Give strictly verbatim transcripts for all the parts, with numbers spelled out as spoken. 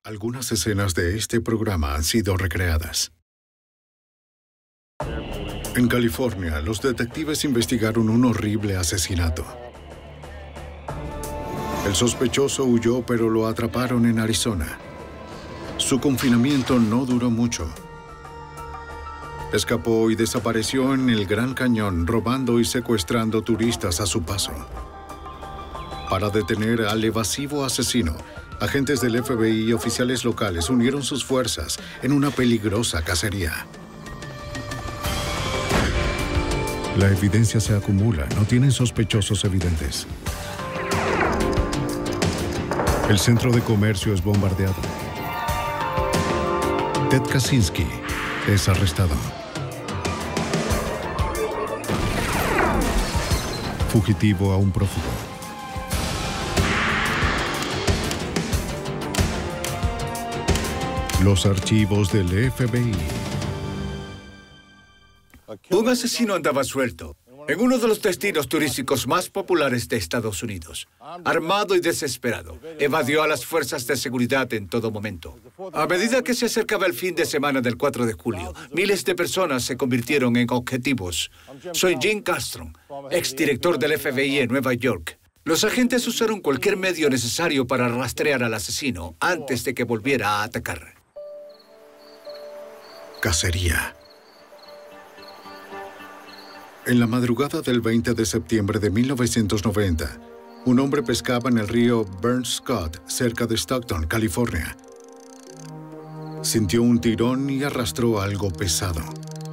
Algunas escenas de este programa han sido recreadas. En California, los detectives investigaron un horrible asesinato. El sospechoso huyó, pero lo atraparon en Arizona. Su confinamiento no duró mucho. Escapó y desapareció en el Gran Cañón, robando y secuestrando turistas a su paso. Para detener al evasivo asesino, agentes del F B I y oficiales locales unieron sus fuerzas en una peligrosa cacería. La evidencia se acumula, no tienen sospechosos evidentes. El centro de comercio es bombardeado. Ted Kaczynski es arrestado. Fugitivo a un prófugo. Los archivos del F B I. Un asesino andaba suelto en uno de los destinos turísticos más populares de Estados Unidos. Armado y desesperado, evadió a las fuerzas de seguridad en todo momento. A medida que se acercaba el fin de semana del cuatro de julio, miles de personas se convirtieron en objetivos. Soy Jim Castron, exdirector del F B I en Nueva York. Los agentes usaron cualquier medio necesario para rastrear al asesino antes de que volviera a atacar. Cacería. En la madrugada del veinte de septiembre de mil novecientos noventa, un hombre pescaba en el río Burnt Scott, cerca de Stockton, California. Sintió un tirón y arrastró algo pesado.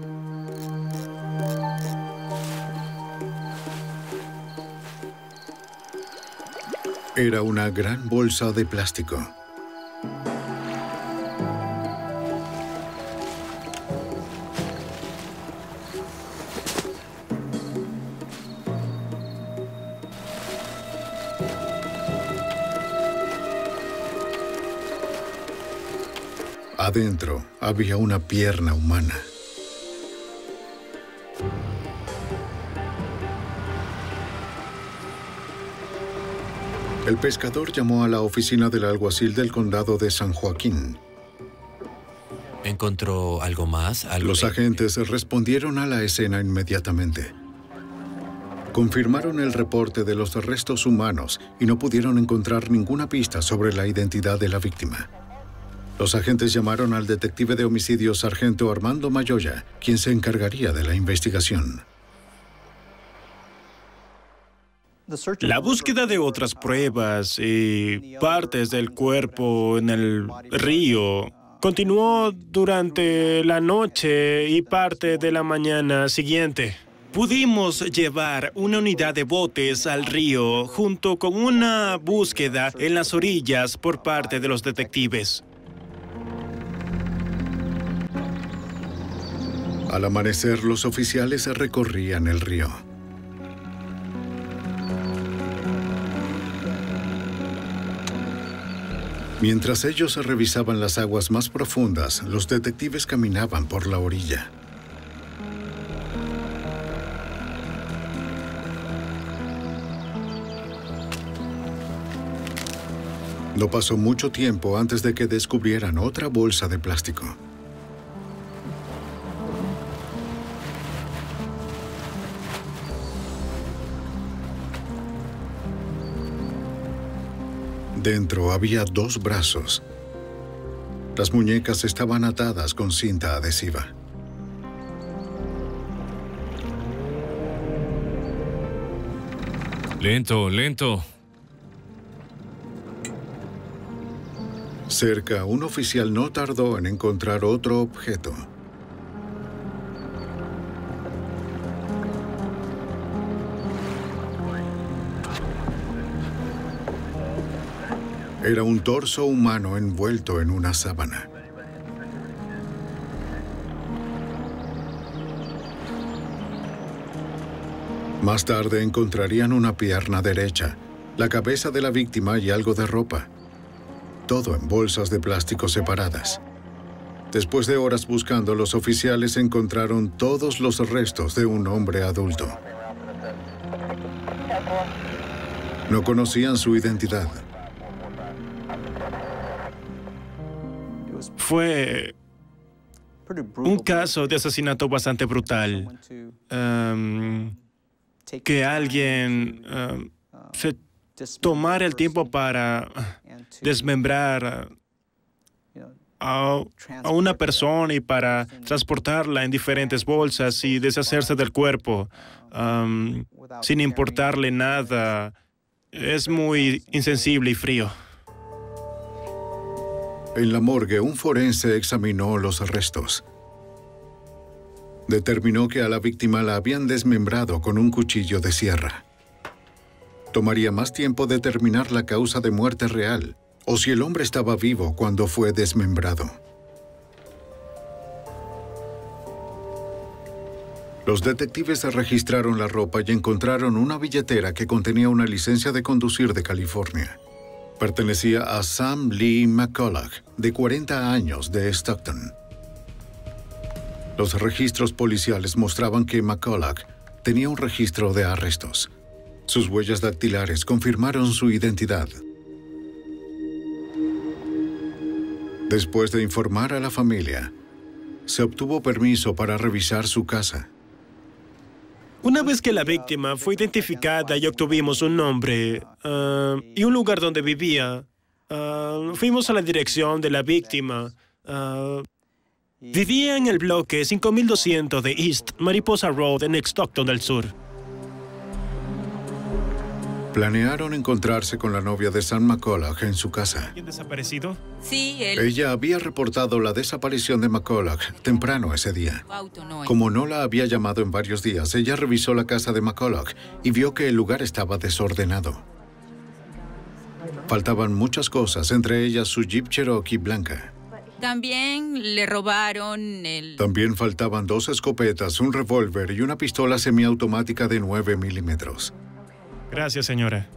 Era una gran bolsa de plástico. Adentro había una pierna humana. El pescador llamó a la oficina del alguacil del condado de San Joaquín. ¿Encontró algo más? ¿Algo Los de... agentes respondieron a la escena inmediatamente. Confirmaron el reporte de los restos humanos y no pudieron encontrar ninguna pista sobre la identidad de la víctima. Los agentes llamaron al detective de homicidios sargento Armando Mayoya, quien se encargaría de la investigación. La búsqueda de otras pruebas y partes del cuerpo en el río continuó durante la noche y parte de la mañana siguiente. Pudimos llevar una unidad de botes al río junto con una búsqueda en las orillas por parte de los detectives. Al amanecer, los oficiales recorrían el río. Mientras ellos revisaban las aguas más profundas, los detectives caminaban por la orilla. No pasó mucho tiempo antes de que descubrieran otra bolsa de plástico. Dentro había dos brazos. Las muñecas estaban atadas con cinta adhesiva. Lento, lento. Cerca, un oficial no tardó en encontrar otro objeto. Era un torso humano envuelto en una sábana. Más tarde encontrarían una pierna derecha, la cabeza de la víctima y algo de ropa. Todo en bolsas de plástico separadas. Después de horas buscando, los oficiales encontraron todos los restos de un hombre adulto. No conocían su identidad. fue un caso de asesinato bastante brutal. Um, que alguien um, se tomara el tiempo para desmembrar a, a una persona y para transportarla en diferentes bolsas y deshacerse del cuerpo um, sin importarle nada. Es muy insensible y frío. En la morgue, un forense examinó los restos. Determinó que a la víctima la habían desmembrado con un cuchillo de sierra. Tomaría más tiempo determinar la causa de muerte real, o si el hombre estaba vivo cuando fue desmembrado. Los detectives registraron la ropa y encontraron una billetera que contenía una licencia de conducir de California. Pertenecía a Sam Lee McCulloch, de cuarenta años, de Stockton. Los registros policiales mostraban que McCulloch tenía un registro de arrestos. Sus huellas dactilares confirmaron su identidad. Después de informar a la familia, se obtuvo permiso para revisar su casa. Una vez que la víctima fue identificada y obtuvimos un nombre uh, y un lugar donde vivía, uh, fuimos a la dirección de la víctima. Uh, vivía en el bloque cinco mil doscientos de East Mariposa Road en Stockton del Sur. Planearon encontrarse con la novia de Sam McCulloch en su casa. ¿Quién desaparecido? Sí, él. Ella había reportado la desaparición de McCulloch temprano ese día. Como no la había llamado en varios días, ella revisó la casa de McCulloch y vio que el lugar estaba desordenado. Faltaban muchas cosas, entre ellas su Jeep Cherokee blanca. También le robaron el... También faltaban dos escopetas, un revólver y una pistola semiautomática de nueve milímetros. Gracias, señora.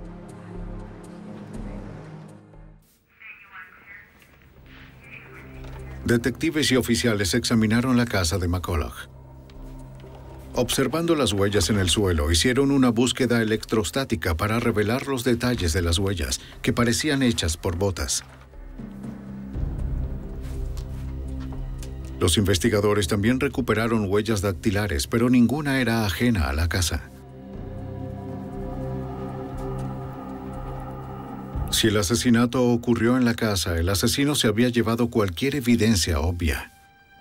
Detectives y oficiales examinaron la casa de McCulloch. Observando las huellas en el suelo, hicieron una búsqueda electrostática para revelar los detalles de las huellas, que parecían hechas por botas. Los investigadores también recuperaron huellas dactilares, pero ninguna era ajena a la casa. Si el asesinato ocurrió en la casa, el asesino se había llevado cualquier evidencia obvia.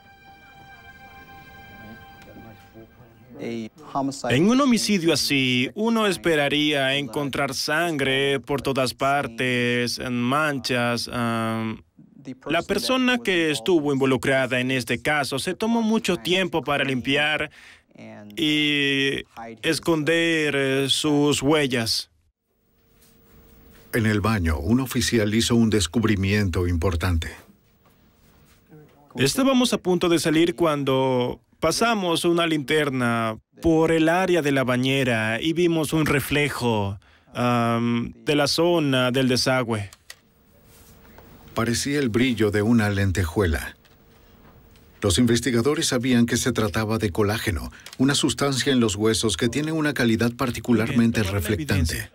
En un homicidio así, uno esperaría encontrar sangre por todas partes, en manchas. Um, la persona que estuvo involucrada en este caso se tomó mucho tiempo para limpiar y esconder eh, sus huellas. En el baño, un oficial hizo un descubrimiento importante. Estábamos a punto de salir cuando pasamos una linterna por el área de la bañera y vimos un reflejo um, de la zona del desagüe. Parecía el brillo de una lentejuela. Los investigadores sabían que se trataba de colágeno, una sustancia en los huesos que tiene una calidad particularmente reflectante.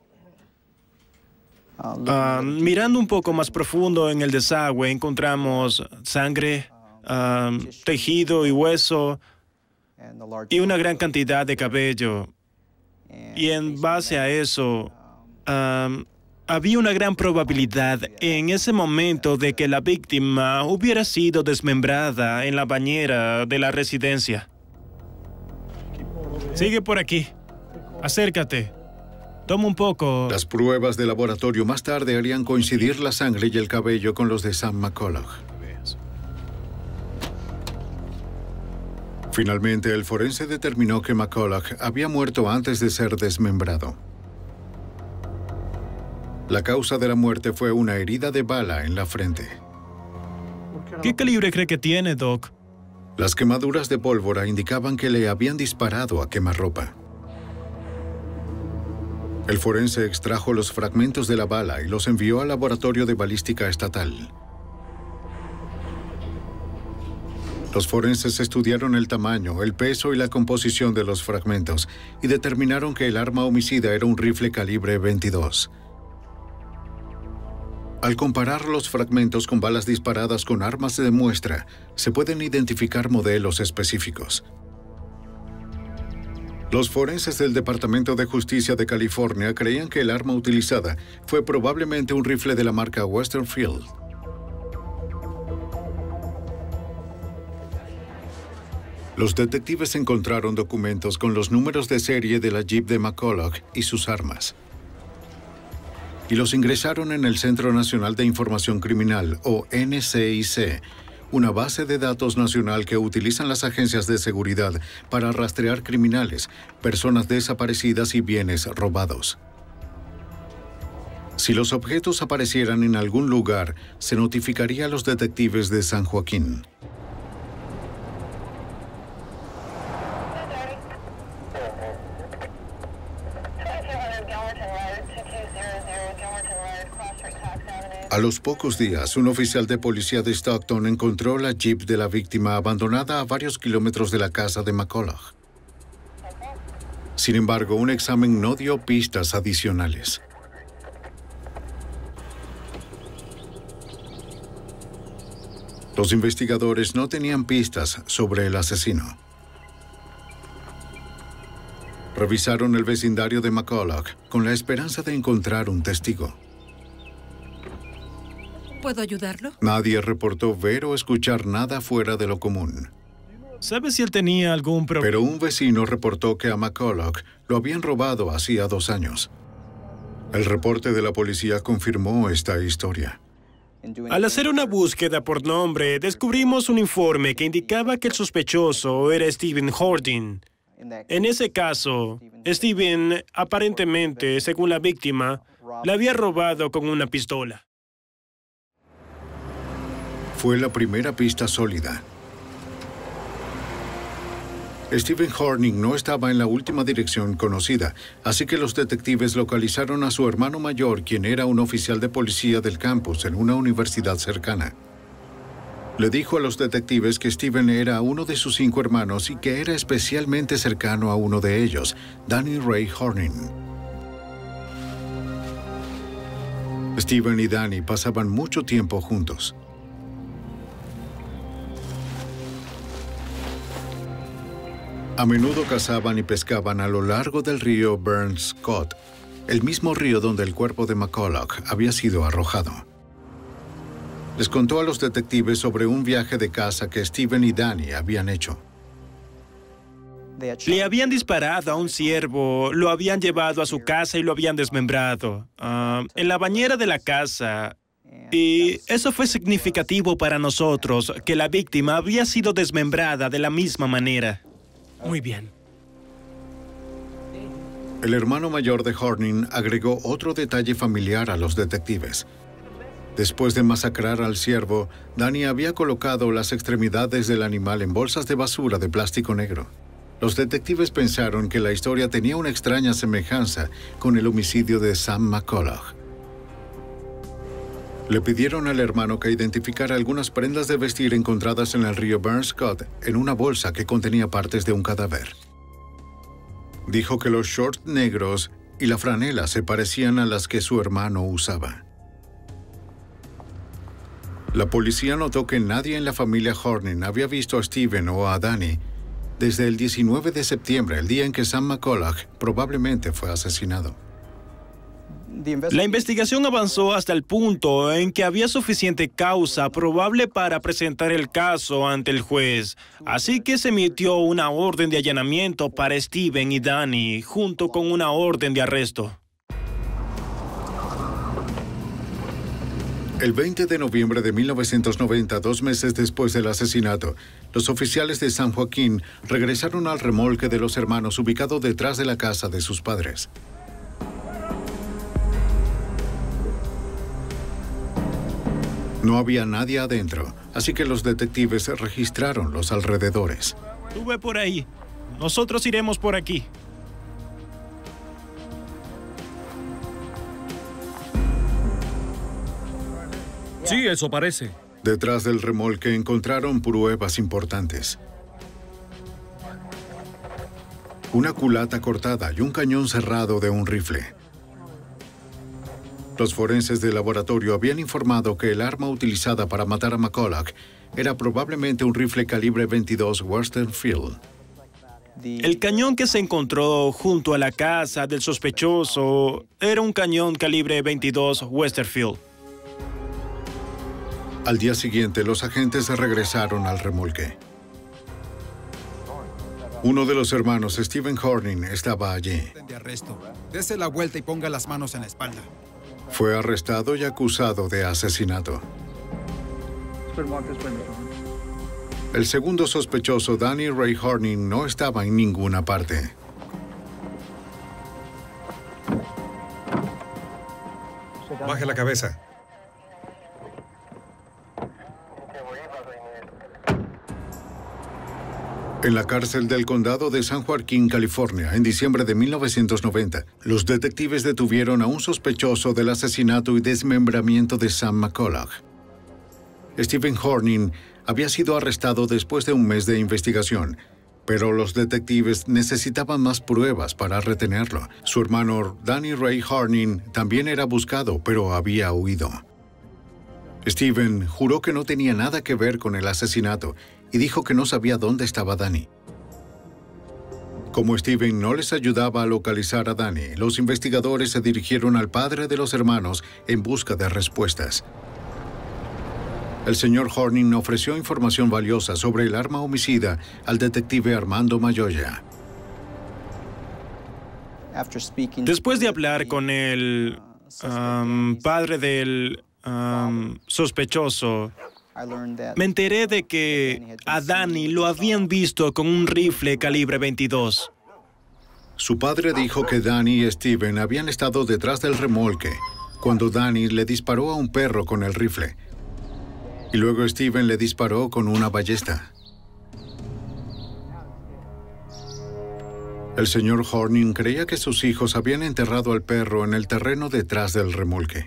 Uh, mirando un poco más profundo en el desagüe, encontramos sangre, uh, tejido y hueso y una gran cantidad de cabello. Y en base a eso, uh, había una gran probabilidad en ese momento de que la víctima hubiera sido desmembrada en la bañera de la residencia. Sigue por aquí. Acércate. Toma un poco. Las pruebas de laboratorio más tarde harían coincidir la sangre y el cabello con los de Sam McCulloch. Finalmente, el forense determinó que McCulloch había muerto antes de ser desmembrado. La causa de la muerte fue una herida de bala en la frente. ¿Qué calibre cree que tiene, Doc? Las quemaduras de pólvora indicaban que le habían disparado a quemarropa. El forense extrajo los fragmentos de la bala y los envió al laboratorio de balística estatal. Los forenses estudiaron el tamaño, el peso y la composición de los fragmentos y determinaron que el arma homicida era un rifle calibre veintidós. Al comparar los fragmentos con balas disparadas con armas de muestra, se pueden identificar modelos específicos. Los forenses del Departamento de Justicia de California creían que el arma utilizada fue probablemente un rifle de la marca Westerfield. Los detectives encontraron documentos con los números de serie de la Jeep de McCulloch y sus armas, y los ingresaron en el Centro Nacional de Información Criminal, o N C I C, una base de datos nacional que utilizan las agencias de seguridad para rastrear criminales, personas desaparecidas y bienes robados. Si los objetos aparecieran en algún lugar, se notificaría a los detectives de San Joaquín. A los pocos días, un oficial de policía de Stockton encontró la Jeep de la víctima abandonada a varios kilómetros de la casa de McCulloch. Sin embargo, un examen no dio pistas adicionales. Los investigadores no tenían pistas sobre el asesino. Revisaron el vecindario de McCulloch con la esperanza de encontrar un testigo. ¿Puedo ayudarlo? Nadie reportó ver o escuchar nada fuera de lo común. ¿Sabe si él tenía algún problema? Pero un vecino reportó que a McCulloch lo habían robado hacía dos años. El reporte de la policía confirmó esta historia. Al hacer una búsqueda por nombre, descubrimos un informe que indicaba que el sospechoso era Stephen Harding. En ese caso, Stephen, aparentemente, según la víctima, la había robado con una pistola. Fue la primera pista sólida. Stephen Harding no estaba en la última dirección conocida, así que los detectives localizaron a su hermano mayor, quien era un oficial de policía del campus en una universidad cercana. Le dijo a los detectives que Stephen era uno de sus cinco hermanos y que era especialmente cercano a uno de ellos, Danny Ray Harding. Stephen y Danny pasaban mucho tiempo juntos. A menudo cazaban y pescaban a lo largo del río Burns Scott, el mismo río donde el cuerpo de McCulloch había sido arrojado. Les contó a los detectives sobre un viaje de caza que Stephen y Danny habían hecho. Le habían disparado a un ciervo, lo habían llevado a su casa y lo habían desmembrado uh, en la bañera de la casa. Y eso fue significativo para nosotros, que la víctima había sido desmembrada de la misma manera. Muy bien. El hermano mayor de Harding agregó otro detalle familiar a los detectives. Después de masacrar al ciervo, Danny había colocado las extremidades del animal en bolsas de basura de plástico negro. Los detectives pensaron que la historia tenía una extraña semejanza con el homicidio de Sam McCulloch. Le pidieron al hermano que identificara algunas prendas de vestir encontradas en el río Burns Scott en una bolsa que contenía partes de un cadáver. Dijo que los shorts negros y la franela se parecían a las que su hermano usaba. La policía notó que nadie en la familia Harding había visto a Stephen o a Danny desde el diecinueve de septiembre, el día en que Sam McCulloch probablemente fue asesinado. La investigación avanzó hasta el punto en que había suficiente causa probable para presentar el caso ante el juez, así que se emitió una orden de allanamiento para Stephen y Danny, junto con una orden de arresto. El veinte de noviembre de mil novecientos noventa, dos meses después del asesinato, los oficiales de San Joaquín regresaron al remolque de los hermanos ubicado detrás de la casa de sus padres. No había nadie adentro, así que los detectives registraron los alrededores. Tú ve por ahí. Nosotros iremos por aquí. Sí, eso parece. Detrás del remolque encontraron pruebas importantes. Una culata cortada y un cañón cerrado de un rifle. Los forenses del laboratorio habían informado que el arma utilizada para matar a McCulloch era probablemente un rifle calibre veintidós Western Field. El cañón que se encontró junto a la casa del sospechoso era un cañón calibre veintidós Westerfield. Al día siguiente, los agentes regresaron al remolque. Uno de los hermanos, Stephen Horning, estaba allí. De arresto. Dese la vuelta y ponga las manos en la espalda. Fue arrestado y acusado de asesinato. El segundo sospechoso, Danny Ray Horning, no estaba en ninguna parte. Baje la cabeza. En la cárcel del condado de San Joaquín, California, en diciembre de mil novecientos noventa, los detectives detuvieron a un sospechoso del asesinato y desmembramiento de Sam McCulloch. Stephen Horning había sido arrestado después de un mes de investigación, pero los detectives necesitaban más pruebas para retenerlo. Su hermano Danny Ray Horning también era buscado, pero había huido. Stephen juró que no tenía nada que ver con el asesinato y dijo que no sabía dónde estaba Danny. Como Stephen no les ayudaba a localizar a Danny, los investigadores se dirigieron al padre de los hermanos en busca de respuestas. El señor Horning ofreció información valiosa sobre el arma homicida al detective Armando Mayoya. Después de hablar con el um, padre del um, sospechoso, me enteré de que a Danny lo habían visto con un rifle calibre veintidós. Su padre dijo que Danny y Stephen habían estado detrás del remolque cuando Danny le disparó a un perro con el rifle. Y luego Stephen le disparó con una ballesta. El señor Horning creía que sus hijos habían enterrado al perro en el terreno detrás del remolque.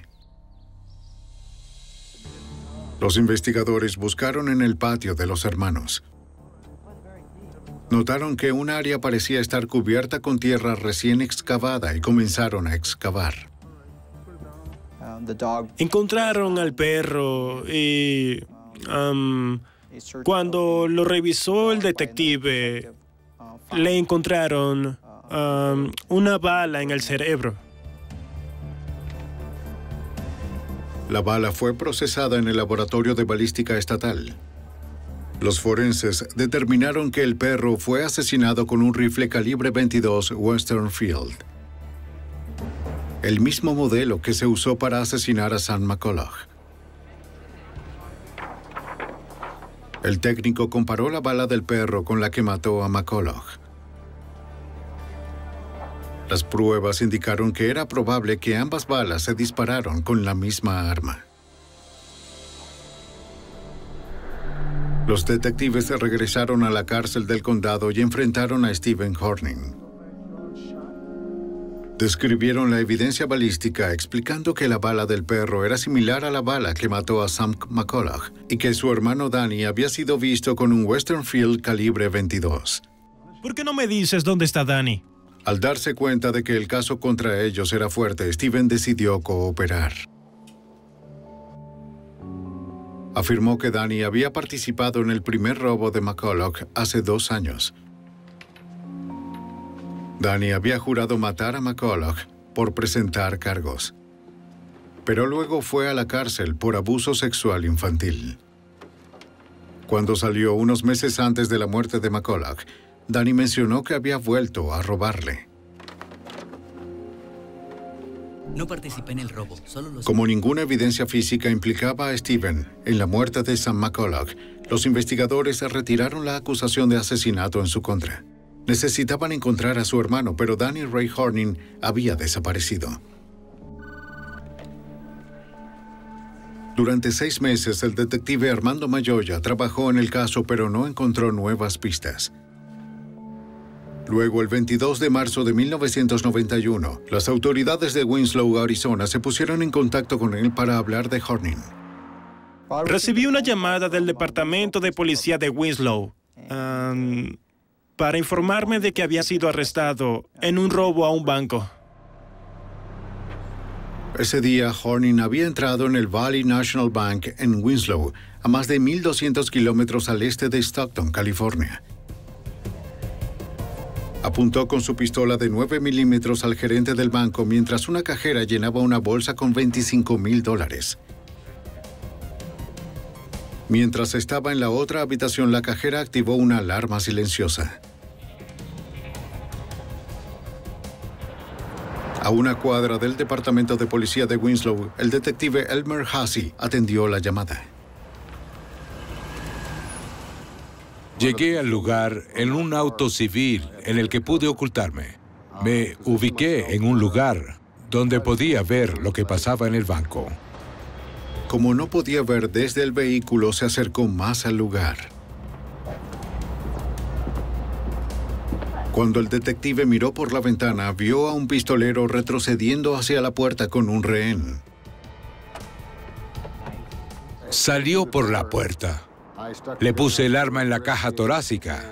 Los investigadores buscaron en el patio de los hermanos. Notaron que un área parecía estar cubierta con tierra recién excavada y comenzaron a excavar. Encontraron al perro y um, cuando lo revisó el detective, le encontraron um, una bala en el cerebro. La bala fue procesada en el laboratorio de balística estatal. Los forenses determinaron que el perro fue asesinado con un rifle calibre veintidós Western Field, el mismo modelo que se usó para asesinar a Sam McCulloch. El técnico comparó la bala del perro con la que mató a McCulloch. Las pruebas indicaron que era probable que ambas balas se dispararon con la misma arma. Los detectives regresaron a la cárcel del condado y enfrentaron a Stephen Horning. Describieron la evidencia balística explicando que la bala del perro era similar a la bala que mató a Sam McCulloch y que su hermano Danny había sido visto con un Western Field calibre veintidós. ¿Por qué no me dices dónde está Danny? Al darse cuenta de que el caso contra ellos era fuerte, Stephen decidió cooperar. Afirmó que Danny había participado en el primer robo de McCulloch hace dos años. Danny había jurado matar a McCulloch por presentar cargos, pero luego fue a la cárcel por abuso sexual infantil. Cuando salió unos meses antes de la muerte de McCulloch, Danny mencionó que había vuelto a robarle. No participé en el robo, solo los... Como ninguna evidencia física implicaba a Stephen en la muerte de Sam McCulloch, los investigadores retiraron la acusación de asesinato en su contra. Necesitaban encontrar a su hermano, pero Danny Ray Horning había desaparecido. Durante seis meses, el detective Armando Mayoya trabajó en el caso, pero no encontró nuevas pistas. Luego, el veintidós de marzo de mil novecientos noventa y uno, las autoridades de Winslow, Arizona, se pusieron en contacto con él para hablar de Horning. Recibí una llamada del Departamento de Policía de Winslow um, para informarme de que había sido arrestado en un robo a un banco. Ese día, Horning había entrado en el Valley National Bank en Winslow, a más de mil doscientos kilómetros al este de Stockton, California. Apuntó con su pistola de nueve milímetros al gerente del banco mientras una cajera llenaba una bolsa con veinticinco mil dólares. Mientras estaba en la otra habitación, la cajera activó una alarma silenciosa. A una cuadra del departamento de policía de Winslow, el detective Elmer Hassey atendió la llamada. Llegué al lugar en un auto civil en el que pude ocultarme. Me ubiqué en un lugar donde podía ver lo que pasaba en el banco. Como no podía ver desde el vehículo, se acercó más al lugar. Cuando el detective miró por la ventana, vio a un pistolero retrocediendo hacia la puerta con un rehén. Salió por la puerta. Le puse el arma en la caja torácica.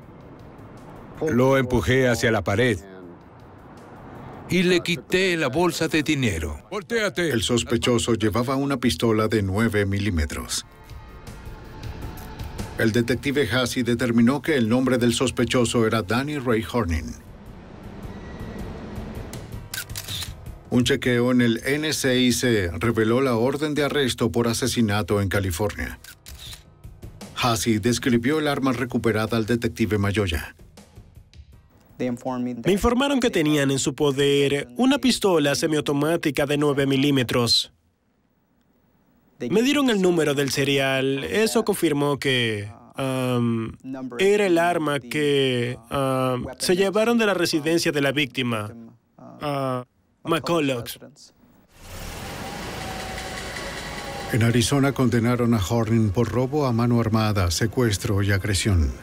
Lo empujé hacia la pared y le quité la bolsa de dinero. ¡Voltéate! El sospechoso llevaba una pistola de nueve milímetros. El detective Hassey determinó que el nombre del sospechoso era Danny Ray Horning. Un chequeo en el N C I C reveló la orden de arresto por asesinato en California. Hassey describió el arma recuperada al detective Mayoya. Me informaron que tenían en su poder una pistola semiautomática de nueve milímetros. Me dieron el número del serial. Eso confirmó que um, era el arma que um, se llevaron de la residencia de la víctima, uh, McCulloch. En Arizona condenaron a Horning por robo a mano armada, secuestro y agresión.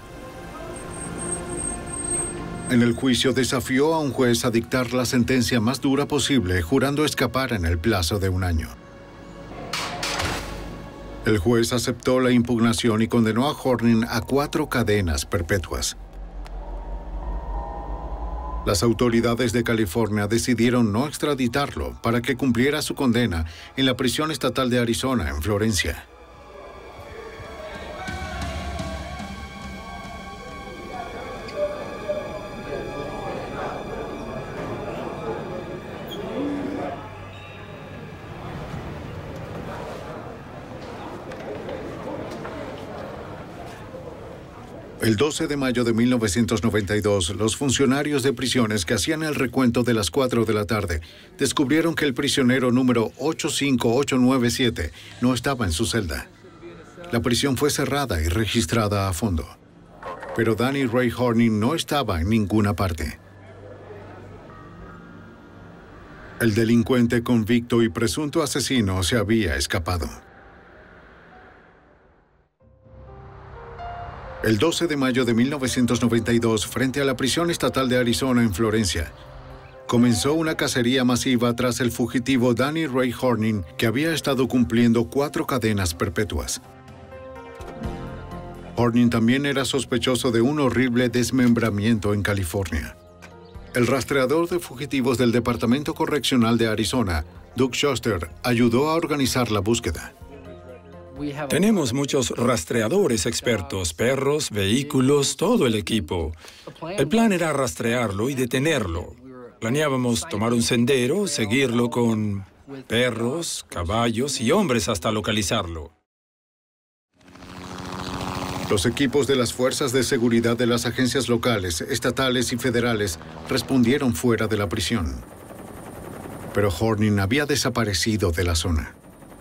En el juicio desafió a un juez a dictar la sentencia más dura posible, jurando escapar en el plazo de un año. El juez aceptó la impugnación y condenó a Horning a cuatro cadenas perpetuas. Las autoridades de California decidieron no extraditarlo para que cumpliera su condena en la prisión estatal de Arizona, en Florencia. El doce de mayo de mil novecientos noventa y dos, los funcionarios de prisiones que hacían el recuento de las cuatro de la tarde descubrieron que el prisionero número ocho cinco ocho nueve siete no estaba en su celda. La prisión fue cerrada y registrada a fondo. Pero Danny Ray Horning no estaba en ninguna parte. El delincuente convicto y presunto asesino se había escapado. El doce de mayo de mil novecientos noventa y dos, frente a la prisión estatal de Arizona en Florencia, comenzó una cacería masiva tras el fugitivo Danny Ray Horning, que había estado cumpliendo cuatro cadenas perpetuas. Horning también era sospechoso de un horrible desmembramiento en California. El rastreador de fugitivos del Departamento Correccional de Arizona, Doug Shuster, ayudó a organizar la búsqueda. Tenemos muchos rastreadores expertos, perros, vehículos, todo el equipo. El plan era rastrearlo y detenerlo. Planeábamos tomar un sendero, seguirlo con perros, caballos y hombres hasta localizarlo. Los equipos de las fuerzas de seguridad de las agencias locales, estatales y federales respondieron fuera de la prisión. Pero Horning había desaparecido de la zona.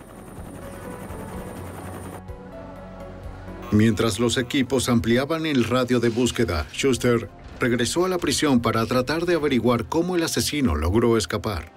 Mientras los equipos ampliaban el radio de búsqueda, Shuster regresó a la prisión para tratar de averiguar cómo el asesino logró escapar.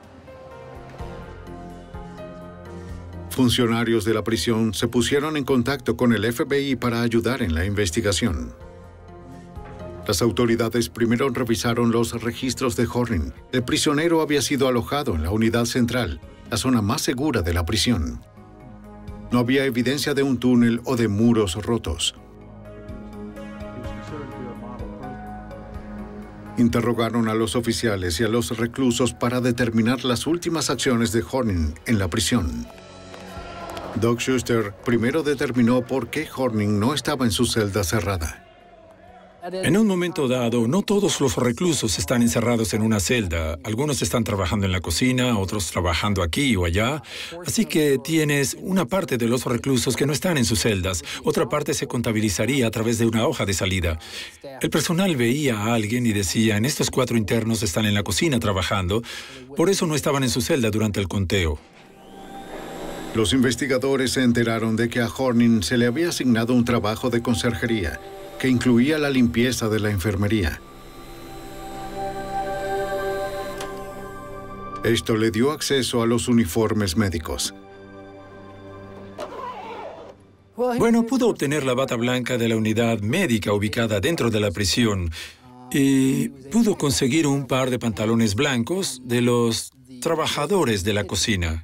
Funcionarios de la prisión se pusieron en contacto con el F B I para ayudar en la investigación. Las autoridades primero revisaron los registros de Horning. El prisionero había sido alojado en la unidad central, la zona más segura de la prisión. No había evidencia de un túnel o de muros rotos. Interrogaron a los oficiales y a los reclusos para determinar las últimas acciones de Horning en la prisión. Doug Schuster primero determinó por qué Horning no estaba en su celda cerrada. En un momento dado, no todos los reclusos están encerrados en una celda. Algunos están trabajando en la cocina, otros trabajando aquí o allá. Así que tienes una parte de los reclusos que no están en sus celdas. Otra parte se contabilizaría a través de una hoja de salida. El personal veía a alguien y decía, en estos cuatro internos están en la cocina trabajando, por eso no estaban en su celda durante el conteo. Los investigadores se enteraron de que a Horning se le había asignado un trabajo de conserjería, que incluía la limpieza de la enfermería. Esto le dio acceso a los uniformes médicos. Bueno, pudo obtener la bata blanca de la unidad médica ubicada dentro de la prisión y pudo conseguir un par de pantalones blancos de los trabajadores de la cocina.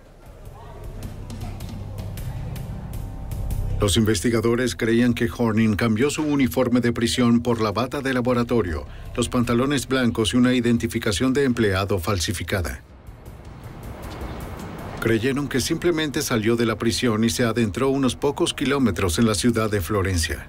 Los investigadores creían que Horning cambió su uniforme de prisión por la bata de laboratorio, los pantalones blancos y una identificación de empleado falsificada. Creyeron que simplemente salió de la prisión y se adentró unos pocos kilómetros en la ciudad de Florencia.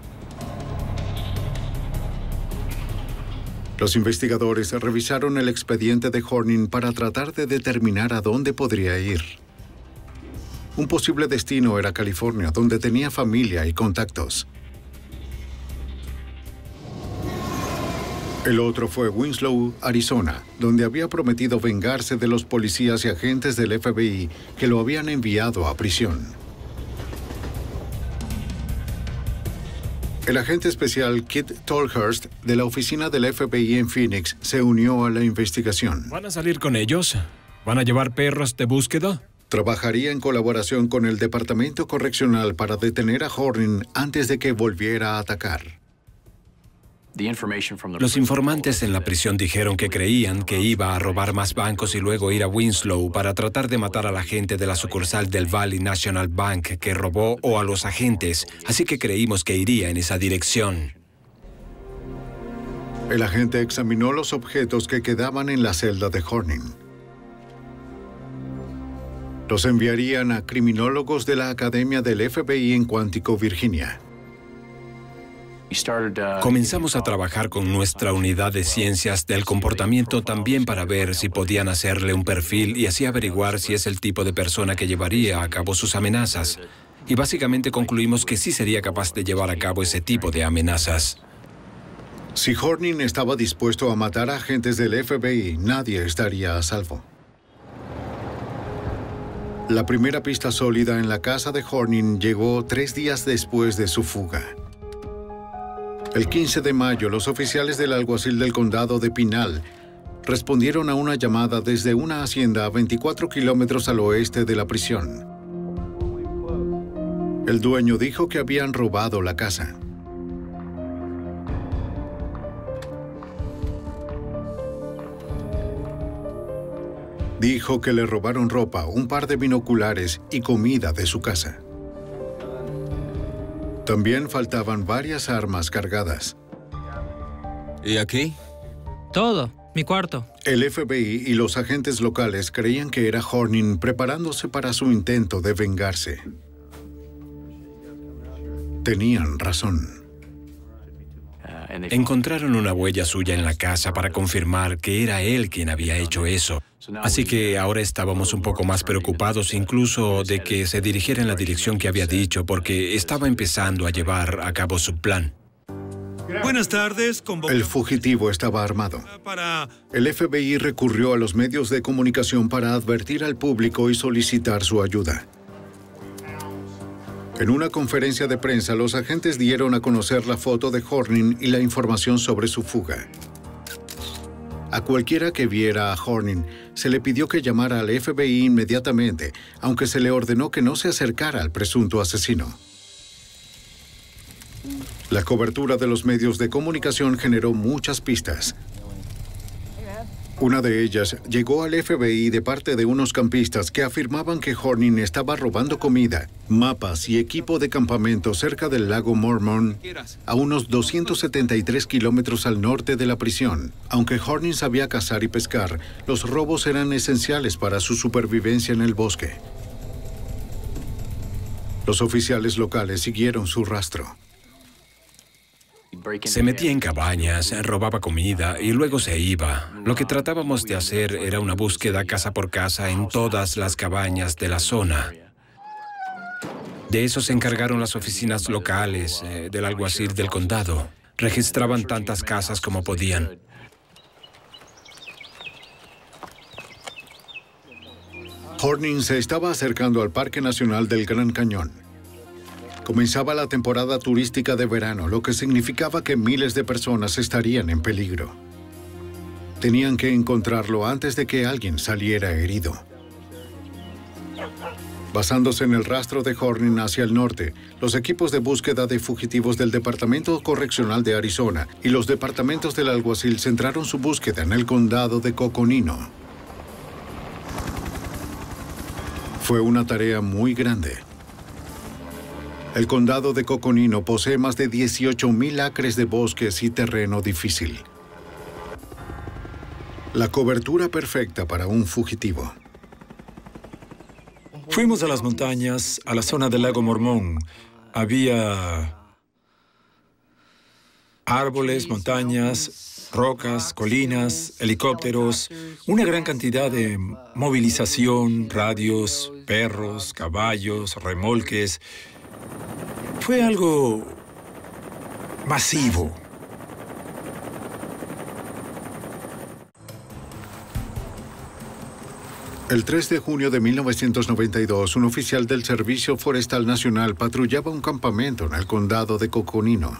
Los investigadores revisaron el expediente de Horning para tratar de determinar a dónde podría ir. Un posible destino era California, donde tenía familia y contactos. El otro fue Winslow, Arizona, donde había prometido vengarse de los policías y agentes del F B I que lo habían enviado a prisión. El agente especial Kit Tolhurst, de la oficina del F B I en Phoenix, se unió a la investigación. ¿Van a salir con ellos? ¿Van a llevar perros de búsqueda? Trabajaría en colaboración con el Departamento Correccional para detener a Horning antes de que volviera a atacar. Los informantes en la prisión dijeron que creían que iba a robar más bancos y luego ir a Winslow para tratar de matar a la gente de la sucursal del Valley National Bank que robó o a los agentes, así que creímos que iría en esa dirección. El agente examinó los objetos que quedaban en la celda de Horning. Los enviarían a criminólogos de la Academia del F B I en Quantico, Virginia. Comenzamos a trabajar con nuestra unidad de ciencias del comportamiento también para ver si podían hacerle un perfil y así averiguar si es el tipo de persona que llevaría a cabo sus amenazas. Y básicamente concluimos que sí sería capaz de llevar a cabo ese tipo de amenazas. Si Horning estaba dispuesto a matar a agentes del F B I, nadie estaría a salvo. La primera pista sólida en la casa de Horning llegó tres días después de su fuga. El quince de mayo, los oficiales del alguacil del condado de Pinal respondieron a una llamada desde una hacienda a veinticuatro kilómetros al oeste de la prisión. El dueño dijo que habían robado la casa. Dijo que le robaron ropa, un par de binoculares y comida de su casa. También faltaban varias armas cargadas. ¿Y aquí? Todo. Mi cuarto. El F B I y los agentes locales creían que era Horning preparándose para su intento de vengarse. Tenían razón. Encontraron una huella suya en la casa para confirmar que era él quien había hecho eso. Así que ahora estábamos un poco más preocupados incluso de que se dirigiera en la dirección que había dicho, porque estaba empezando a llevar a cabo su plan. Buenas tardes. El fugitivo estaba armado. El F B I recurrió a los medios de comunicación para advertir al público y solicitar su ayuda. En una conferencia de prensa, los agentes dieron a conocer la foto de Horning y la información sobre su fuga. A cualquiera que viera a Horning, se le pidió que llamara al F B I inmediatamente, aunque se le ordenó que no se acercara al presunto asesino. La cobertura de los medios de comunicación generó muchas pistas. Una de ellas llegó al F B I de parte de unos campistas que afirmaban que Horning estaba robando comida, mapas y equipo de campamento cerca del lago Mormon, a unos doscientos setenta y tres kilómetros al norte de la prisión. Aunque Horning sabía cazar y pescar, los robos eran esenciales para su supervivencia en el bosque. Los oficiales locales siguieron su rastro. Se metía en cabañas, robaba comida y luego se iba. Lo que tratábamos de hacer era una búsqueda casa por casa en todas las cabañas de la zona. De eso se encargaron las oficinas locales eh, del alguacil del condado. Registraban tantas casas como podían. Horning se estaba acercando al Parque Nacional del Gran Cañón. Comenzaba la temporada turística de verano, lo que significaba que miles de personas estarían en peligro. Tenían que encontrarlo antes de que alguien saliera herido. Basándose en el rastro de Horning hacia el norte, los equipos de búsqueda de fugitivos del Departamento Correccional de Arizona y los departamentos del alguacil centraron su búsqueda en el condado de Coconino. Fue una tarea muy grande. El condado de Coconino posee más de dieciocho mil acres de bosques y terreno difícil. La cobertura perfecta para un fugitivo. Fuimos a las montañas, a la zona del lago Mormón. Había árboles, montañas, rocas, colinas, helicópteros, una gran cantidad de movilización, radios, perros, caballos, remolques. Fue algo masivo. El tres de junio de mil novecientos noventa y dos, un oficial del Servicio Forestal Nacional patrullaba un campamento en el condado de Coconino.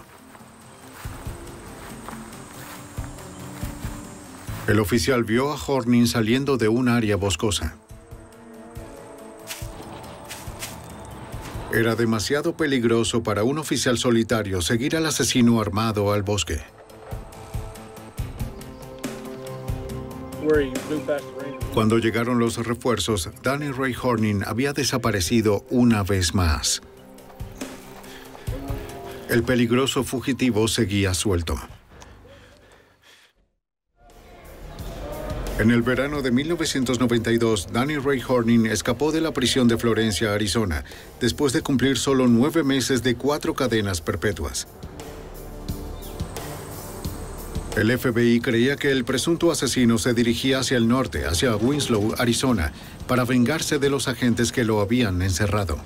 El oficial vio a Horning saliendo de un área boscosa. Era demasiado peligroso para un oficial solitario seguir al asesino armado al bosque. Cuando llegaron los refuerzos, Danny Ray Horning había desaparecido una vez más. El peligroso fugitivo seguía suelto. En el verano de mil novecientos noventa y dos, Danny Ray Horning escapó de la prisión de Florencia, Arizona, después de cumplir solo nueve meses de cuatro cadenas perpetuas. El F B I creía que el presunto asesino se dirigía hacia el norte, hacia Winslow, Arizona, para vengarse de los agentes que lo habían encerrado.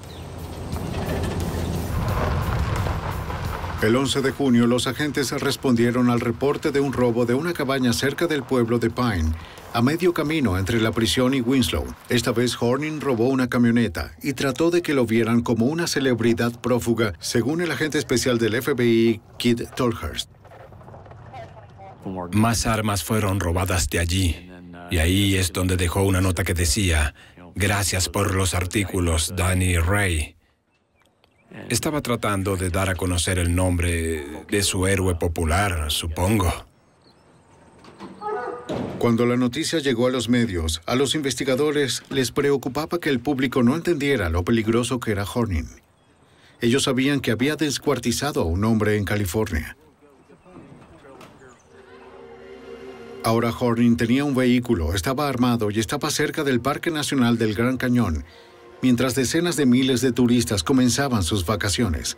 El once de junio, los agentes respondieron al reporte de un robo de una cabaña cerca del pueblo de Pine, a medio camino entre la prisión y Winslow. Esta vez Horning robó una camioneta y trató de que lo vieran como una celebridad prófuga, según el agente especial del F B I, Kid Tolhurst. Más armas fueron robadas de allí, y ahí es donde dejó una nota que decía: «Gracias por los artículos, Danny Ray». Estaba tratando de dar a conocer el nombre de su héroe popular, supongo. Cuando la noticia llegó a los medios, a los investigadores les preocupaba que el público no entendiera lo peligroso que era Horning. Ellos sabían que había descuartizado a un hombre en California. Ahora Horning tenía un vehículo, estaba armado y estaba cerca del Parque Nacional del Gran Cañón, mientras decenas de miles de turistas comenzaban sus vacaciones.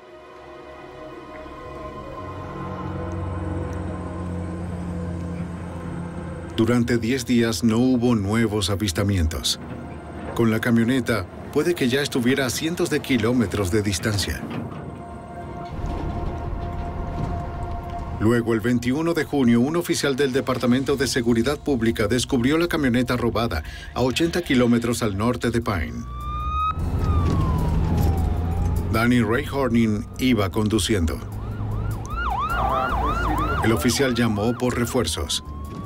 Durante diez días no hubo nuevos avistamientos. Con la camioneta, puede que ya estuviera a cientos de kilómetros de distancia. Luego, el veintiuno de junio, un oficial del Departamento de Seguridad Pública descubrió la camioneta robada a ochenta kilómetros al norte de Pine. Danny Ray Horning iba conduciendo. El oficial llamó por refuerzos.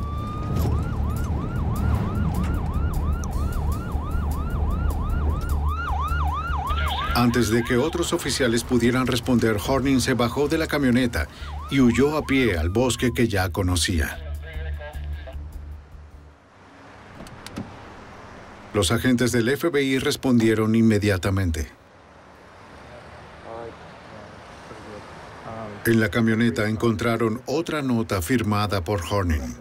Antes de que otros oficiales pudieran responder, Horning se bajó de la camioneta y huyó a pie al bosque que ya conocía. Los agentes del F B I respondieron inmediatamente. En la camioneta encontraron otra nota firmada por Horning.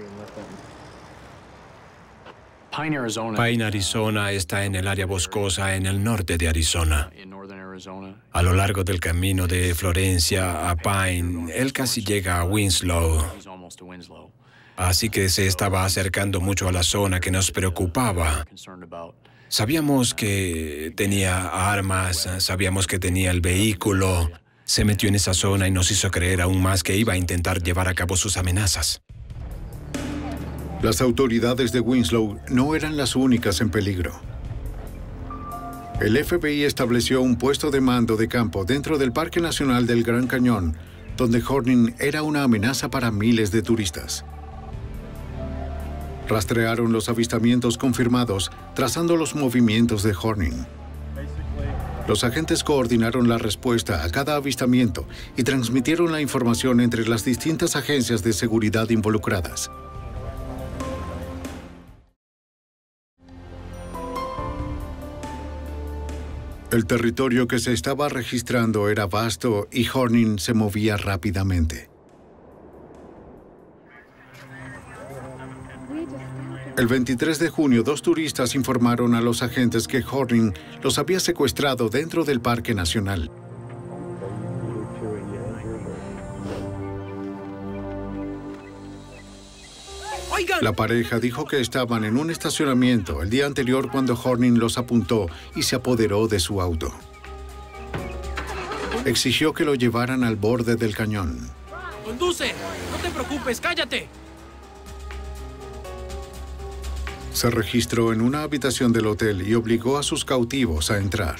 Pine, Arizona está en el área boscosa en el norte de Arizona. A lo largo del camino de Florencia a Pine, él casi llega a Winslow. Así que se estaba acercando mucho a la zona que nos preocupaba. Sabíamos que tenía armas, sabíamos que tenía el vehículo. Se metió en esa zona y nos hizo creer aún más que iba a intentar llevar a cabo sus amenazas. Las autoridades de Winslow no eran las únicas en peligro. El F B I estableció un puesto de mando de campo dentro del Parque Nacional del Gran Cañón, donde Horning era una amenaza para miles de turistas. Rastrearon los avistamientos confirmados, trazando los movimientos de Horning. Los agentes coordinaron la respuesta a cada avistamiento y transmitieron la información entre las distintas agencias de seguridad involucradas. El territorio que se estaba registrando era vasto y Horning se movía rápidamente. El veintitrés de junio, dos turistas informaron a los agentes que Horning los había secuestrado dentro del Parque Nacional. La pareja dijo que estaban en un estacionamiento el día anterior cuando Horning los apuntó y se apoderó de su auto. Exigió que lo llevaran al borde del cañón. ¡Conduce! ¡No te preocupes! ¡Cállate! Se registró en una habitación del hotel y obligó a sus cautivos a entrar.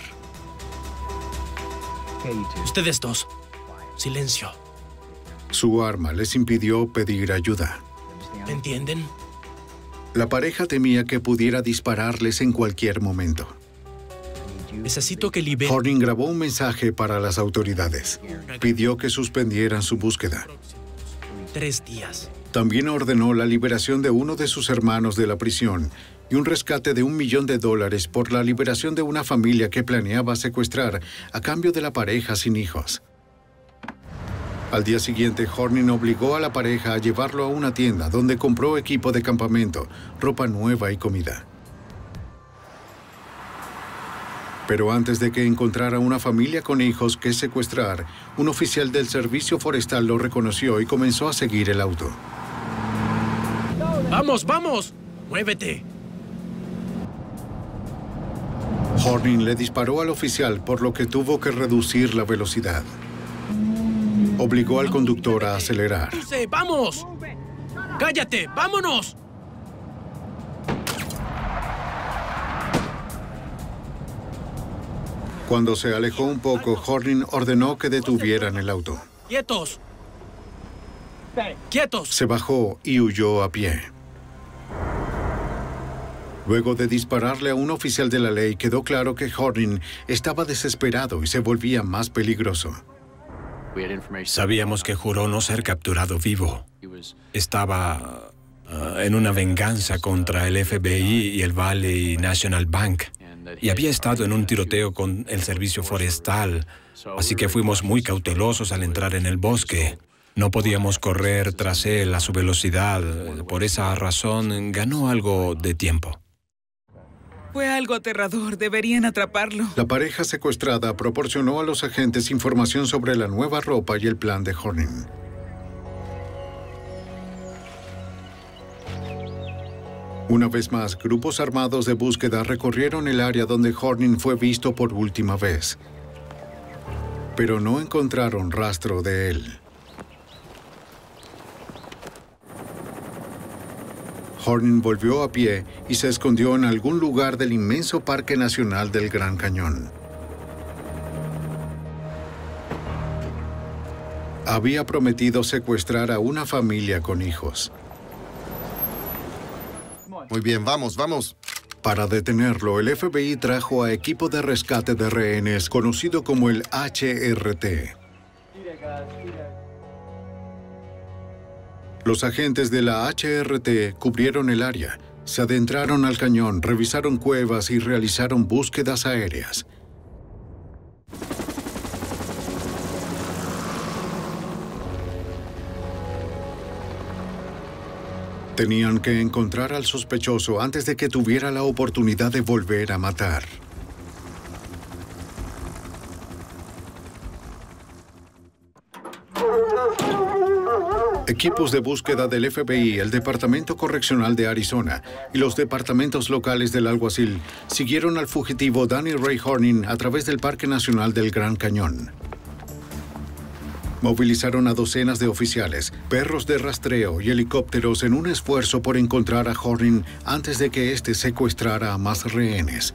Ustedes dos, silencio. Su arma les impidió pedir ayuda. ¿Entienden? La pareja temía que pudiera dispararles en cualquier momento. Necesito que liberen. Horning grabó un mensaje para las autoridades. Pidió que suspendieran su búsqueda. Tres días. También ordenó la liberación de uno de sus hermanos de la prisión y un rescate de un millón de dólares por la liberación de una familia que planeaba secuestrar a cambio de la pareja sin hijos. Al día siguiente, Horning obligó a la pareja a llevarlo a una tienda donde compró equipo de campamento, ropa nueva y comida. Pero antes de que encontrara una familia con hijos que secuestrar, un oficial del servicio forestal lo reconoció y comenzó a seguir el auto. ¡Vamos, vamos! ¡Muévete! Horning le disparó al oficial, por lo que tuvo que reducir la velocidad. Obligó al conductor a acelerar. ¡Vamos! ¡Cállate! ¡Vámonos! Cuando se alejó un poco, Horning ordenó que detuvieran el auto. ¡Quietos! ¡Quietos! Se bajó y huyó a pie. Luego de dispararle a un oficial de la ley, quedó claro que Horning estaba desesperado y se volvía más peligroso. Sabíamos que juró no ser capturado vivo. Estaba uh, en una venganza contra el F B I y el Valley National Bank. Y había estado en un tiroteo con el servicio forestal. Así que fuimos muy cautelosos al entrar en el bosque. No podíamos correr tras él a su velocidad. Por esa razón, ganó algo de tiempo. Fue algo aterrador. Deberían atraparlo. La pareja secuestrada proporcionó a los agentes información sobre la nueva ropa y el plan de Horning. Una vez más, grupos armados de búsqueda recorrieron el área donde Horning fue visto por última vez. Pero no encontraron rastro de él. Horning volvió a pie y se escondió en algún lugar del inmenso Parque Nacional del Gran Cañón. Había prometido secuestrar a una familia con hijos. Muy bien, vamos, vamos. Para detenerlo, el F B I trajo a equipo de rescate de rehenes conocido como el H R T. Los agentes de la H R T cubrieron el área, Se adentraron al cañón, revisaron cuevas y realizaron búsquedas aéreas. Tenían que encontrar al sospechoso antes de que tuviera la oportunidad de volver a matar. Equipos de búsqueda del F B I, el Departamento Correccional de Arizona y los departamentos locales del alguacil siguieron al fugitivo Danny Ray Horning a través del Parque Nacional del Gran Cañón. Movilizaron a docenas de oficiales, perros de rastreo y helicópteros en un esfuerzo por encontrar a Horning antes de que éste secuestrara a más rehenes.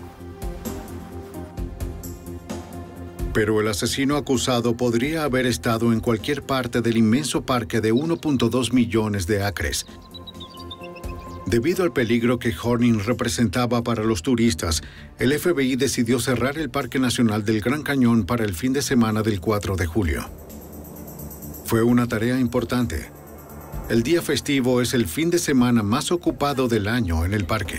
Pero el asesino acusado podría haber estado en cualquier parte del inmenso parque de uno punto dos millones de acres. Debido al peligro que Horning representaba para los turistas, el F B I decidió cerrar el Parque Nacional del Gran Cañón para el fin de semana del cuatro de julio. Fue una tarea importante. El día festivo es el fin de semana más ocupado del año en el parque.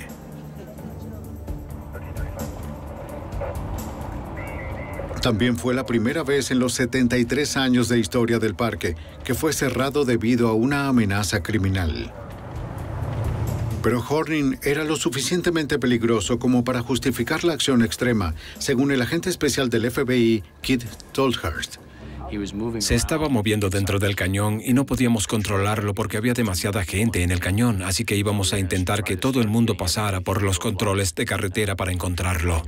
También fue la primera vez en los setenta y tres años de historia del parque que fue cerrado debido a una amenaza criminal. Pero Horning era lo suficientemente peligroso como para justificar la acción extrema, según el agente especial del F B I, Keith Tolhurst. Se estaba moviendo dentro del cañón y no podíamos controlarlo porque había demasiada gente en el cañón, así que íbamos a intentar que todo el mundo pasara por los controles de carretera para encontrarlo.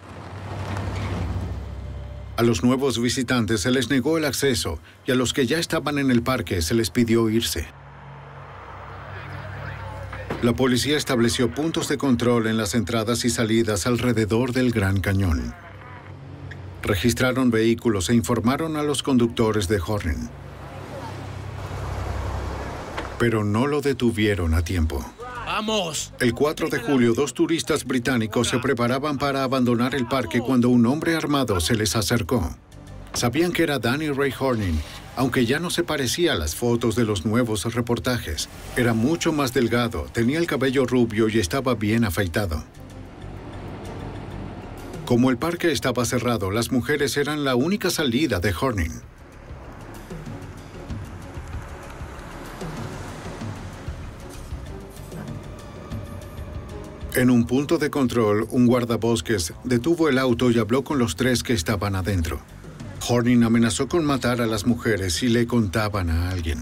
A los nuevos visitantes se les negó el acceso y a los que ya estaban en el parque se les pidió irse. La policía estableció puntos de control en las entradas y salidas alrededor del Gran Cañón. Registraron vehículos e informaron a los conductores de Horning. Pero no lo detuvieron a tiempo. ¡Vamos! El cuatro de julio, dos turistas británicos se preparaban para abandonar el parque cuando un hombre armado se les acercó. Sabían que era Danny Ray Horning, aunque ya no se parecía a las fotos de los nuevos reportajes. Era mucho más delgado, tenía el cabello rubio y estaba bien afeitado. Como el parque estaba cerrado, las mujeres eran la única salida de Horning. En un punto de control, un guardabosques detuvo el auto y habló con los tres que estaban adentro. Horning amenazó con matar a las mujeres si le contaban a alguien.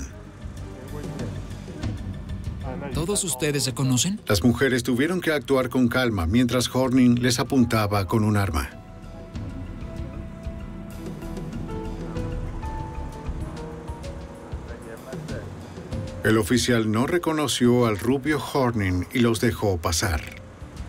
¿Todos ustedes se conocen? Las mujeres tuvieron que actuar con calma mientras Horning les apuntaba con un arma. El oficial no reconoció al rubio Horning y los dejó pasar.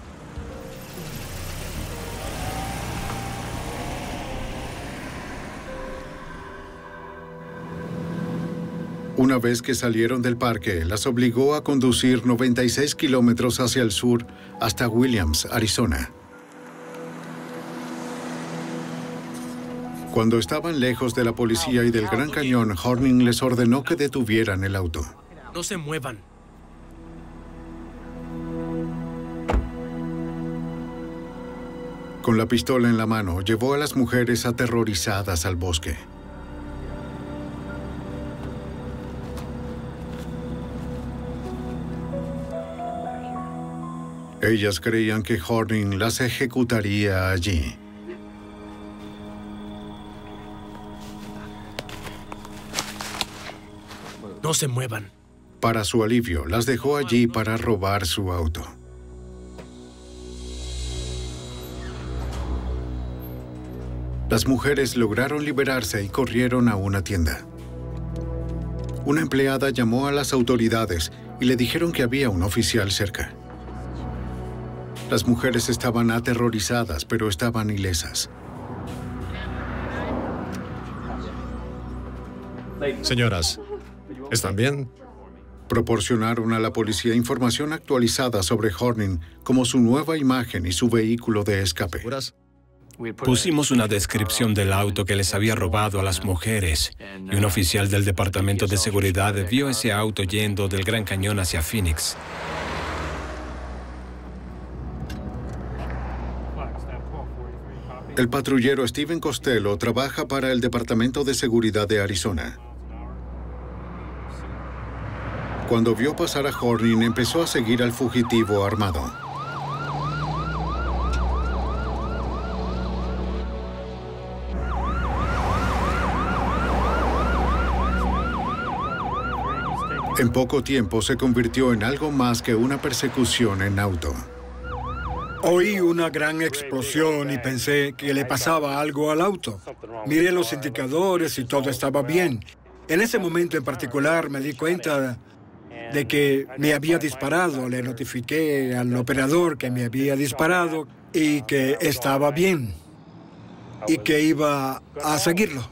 Una vez que salieron del parque, las obligó a conducir noventa y seis kilómetros hacia el sur hasta Williams, Arizona. Cuando estaban lejos de la policía y del Gran Cañón, Horning les ordenó que detuvieran el auto. No se muevan. Con la pistola en la mano, llevó a las mujeres aterrorizadas al bosque. Ellas creían que Horning las ejecutaría allí. No se muevan. Para su alivio, las dejó allí para robar su auto. Las mujeres lograron liberarse y corrieron a una tienda. Una empleada llamó a las autoridades y le dijeron que había un oficial cerca. Las mujeres estaban aterrorizadas, pero estaban ilesas. Señoras, ¿están bien? Proporcionaron a la policía información actualizada sobre Horning, como su nueva imagen y su vehículo de escape. Pusimos una descripción del auto que les había robado a las mujeres, y un oficial del Departamento de Seguridad vio ese auto yendo del Gran Cañón hacia Phoenix. El patrullero Steven Costello trabaja para el Departamento de Seguridad de Arizona. Cuando vio pasar a Horning, empezó a seguir al fugitivo armado. En poco tiempo se convirtió en algo más que una persecución en auto. Oí una gran explosión y pensé que le pasaba algo al auto. Miré los indicadores y todo estaba bien. En ese momento en particular me di cuenta de que me había disparado. Le notifiqué al operador que me había disparado y que estaba bien y que iba a seguirlo.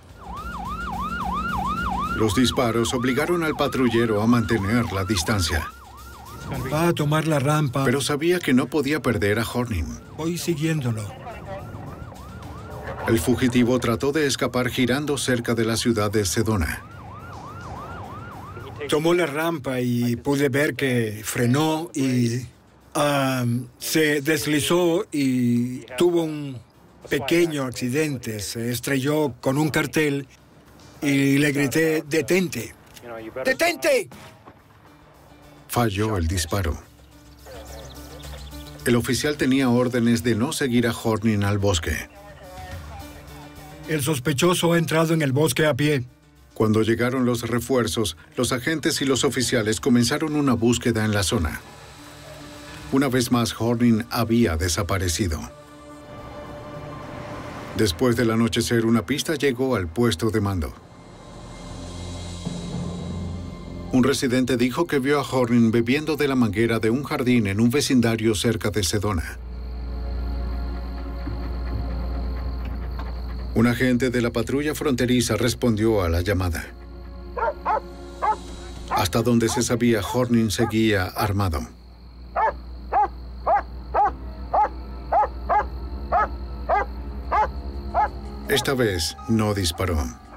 Los disparos obligaron al patrullero a mantener la distancia. Va a tomar la rampa. Pero sabía que no podía perder a Horning. Voy siguiéndolo. El fugitivo trató de escapar girando cerca de la ciudad de Sedona. Tomó la rampa y pude ver que frenó y um, se deslizó y tuvo un pequeño accidente. Se estrelló con un cartel y le grité, ¡detente! ¡Detente! Falló el disparo. El oficial tenía órdenes de no seguir a Horning al bosque. El sospechoso ha entrado en el bosque a pie. Cuando llegaron los refuerzos, los agentes y los oficiales comenzaron una búsqueda en la zona. Una vez más, Horning había desaparecido. Después del anochecer, una pista llegó al puesto de mando. Un residente dijo que vio a Horning bebiendo de la manguera de un jardín en un vecindario cerca de Sedona. Un agente de la patrulla fronteriza respondió a la llamada. Hasta donde se sabía, Horning seguía armado. Esta vez no disparó.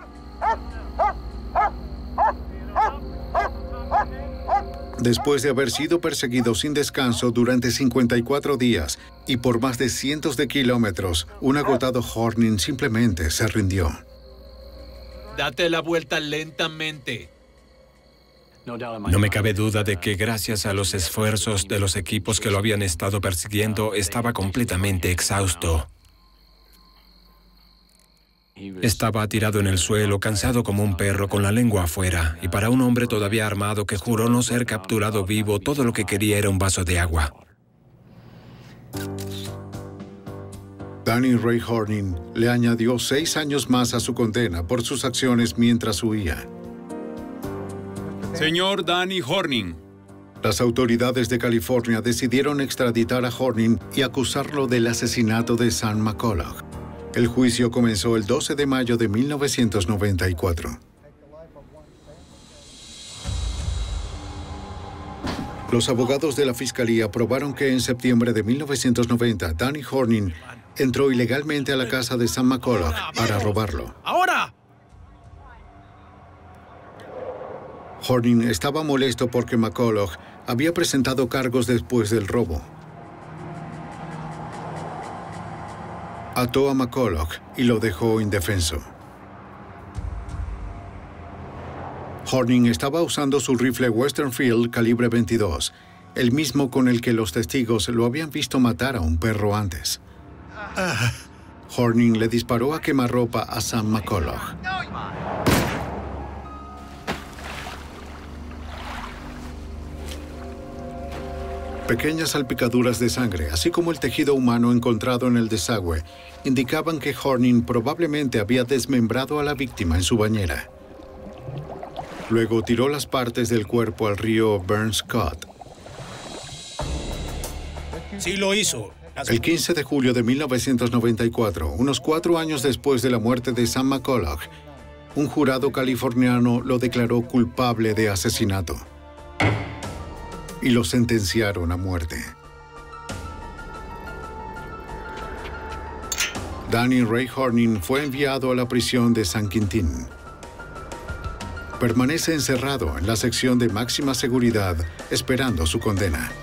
Después de haber sido perseguido sin descanso durante cincuenta y cuatro días y por más de cientos de kilómetros, un agotado Horning simplemente se rindió. Date la vuelta lentamente. No me cabe duda de que gracias a los esfuerzos de los equipos que lo habían estado persiguiendo, estaba completamente exhausto. Estaba tirado en el suelo, cansado como un perro, con la lengua afuera, y para un hombre todavía armado que juró no ser capturado vivo, todo lo que quería era un vaso de agua. Danny Ray Horning le añadió seis años más a su condena por sus acciones mientras huía. Señor Danny Horning. Las autoridades de California decidieron extraditar a Horning y acusarlo del asesinato de Sam McCulloch. El juicio comenzó el doce de mayo de mil novecientos noventa y cuatro. Los abogados de la fiscalía probaron que en septiembre de mil novecientos noventa, Danny Horning entró ilegalmente a la casa de Sam McCulloch para robarlo. ¡Ahora! Horning estaba molesto porque McCulloch había presentado cargos después del robo. Ató a McCulloch y lo dejó indefenso. Horning estaba usando su rifle Western Field calibre veintidós, el mismo con el que los testigos lo habían visto matar a un perro antes. Horning le disparó a quemarropa a Sam McCulloch. Pequeñas salpicaduras de sangre, así como el tejido humano encontrado en el desagüe, indicaban que Horning probablemente había desmembrado a la víctima en su bañera. Luego tiró las partes del cuerpo al río Burns Cut. Sí lo hizo. El quince de julio de mil novecientos noventa y cuatro, unos cuatro años después de la muerte de Sam McCulloch, un jurado californiano lo declaró culpable de asesinato y lo sentenciaron a muerte. Danny Ray Horning fue enviado a la prisión de San Quintín. Permanece encerrado en la sección de máxima seguridad esperando su condena.